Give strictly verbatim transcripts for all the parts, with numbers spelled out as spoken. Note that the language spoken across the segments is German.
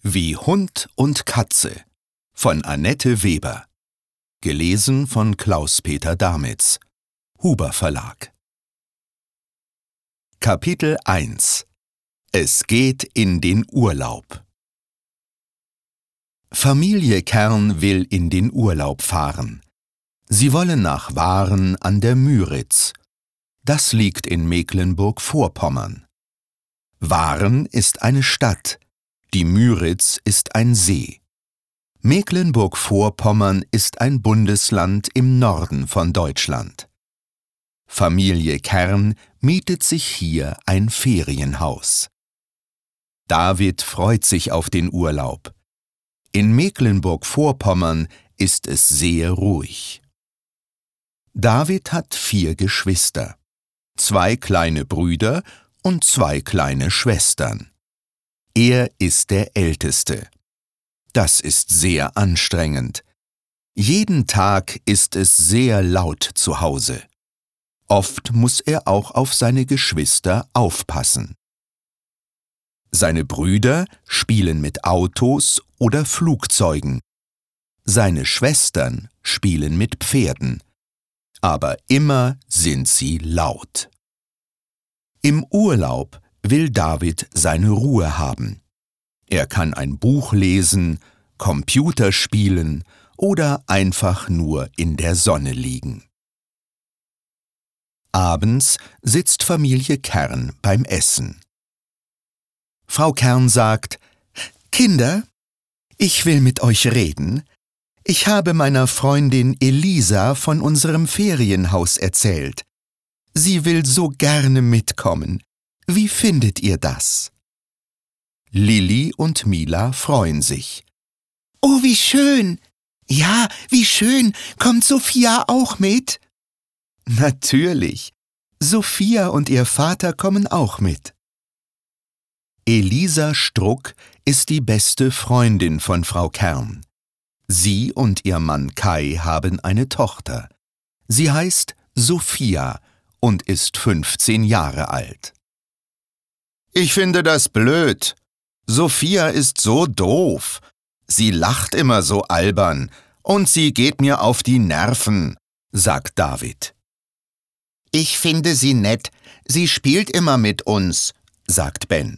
Wie Hund und Katze von Annette Weber. Gelesen von Klaus-Peter Damitz. Huber Verlag. Kapitel eins. Es geht in den Urlaub. Familie Kern will in den Urlaub fahren. Sie wollen nach Waren an der Müritz. Das liegt in Mecklenburg-Vorpommern. Waren ist eine Stadt, die Müritz ist ein See. Mecklenburg-Vorpommern ist ein Bundesland im Norden von Deutschland. Familie Kern mietet sich hier ein Ferienhaus. David freut sich auf den Urlaub. In Mecklenburg-Vorpommern ist es sehr ruhig. David hat vier Geschwister, zwei kleine Brüder und zwei kleine Schwestern. Er ist der Älteste. Das ist sehr anstrengend. Jeden Tag ist es sehr laut zu Hause. Oft muss er auch auf seine Geschwister aufpassen. Seine Brüder spielen mit Autos oder Flugzeugen. Seine Schwestern spielen mit Pferden. Aber immer sind sie laut. Im Urlaub will David seine Ruhe haben. Er kann ein Buch lesen, Computer spielen oder einfach nur in der Sonne liegen. Abends sitzt Familie Kern beim Essen. Frau Kern sagt: »Kinder, ich will mit euch reden. Ich habe meiner Freundin Elisa von unserem Ferienhaus erzählt. Sie will so gerne mitkommen. Wie findet ihr das?« Lilli und Mila freuen sich. »Oh, wie schön! Ja, wie schön! Kommt Sophia auch mit?« »Natürlich! Sophia und ihr Vater kommen auch mit.« Elisa Struck ist die beste Freundin von Frau Kern. Sie und ihr Mann Kai haben eine Tochter. Sie heißt Sophia und ist fünfzehn Jahre alt. »Ich finde das blöd. Sophia ist so doof. Sie lacht immer so albern und sie geht mir auf die Nerven«, sagt David. »Ich finde sie nett. Sie spielt immer mit uns«, sagt Ben.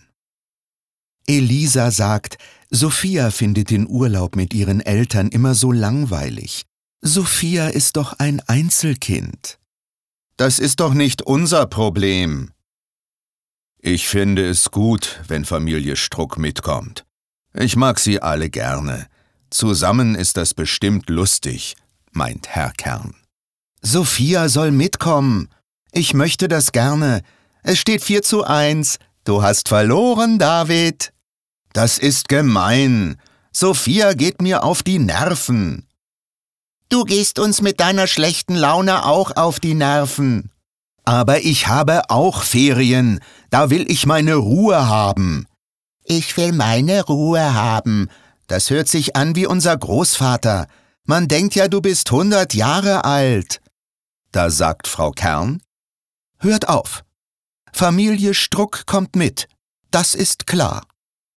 Elisa sagt, Sophia findet den Urlaub mit ihren Eltern immer so langweilig. Sophia ist doch ein Einzelkind. »Das ist doch nicht unser Problem.« »Ich finde es gut, wenn Familie Struck mitkommt. Ich mag sie alle gerne. Zusammen ist das bestimmt lustig«, meint Herr Kern. »Sophia soll mitkommen. Ich möchte das gerne. Es steht vier zu eins. Du hast verloren, David.« »Das ist gemein. Sophia geht mir auf die Nerven.« »Du gehst uns mit deiner schlechten Laune auch auf die Nerven.« »Aber ich habe auch Ferien. Da will ich meine Ruhe haben.« »Ich will meine Ruhe haben. Das hört sich an wie unser Großvater. Man denkt ja, du bist hundert Jahre alt.« Da sagt Frau Kern: »Hört auf. Familie Struck kommt mit. Das ist klar.«